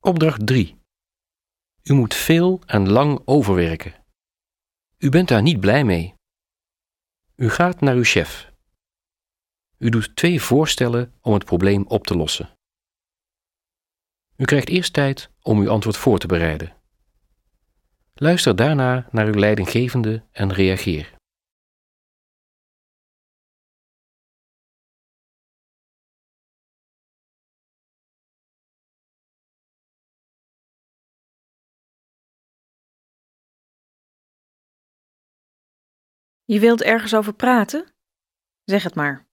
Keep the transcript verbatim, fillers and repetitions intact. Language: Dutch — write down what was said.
Opdracht drie. U moet veel en lang overwerken. U bent daar niet blij mee. U gaat naar uw chef. U doet twee voorstellen om het probleem op te lossen. U krijgt eerst tijd om uw antwoord voor te bereiden. Luister daarna naar uw leidinggevende en reageer. Je wilt ergens over praten? Zeg het maar.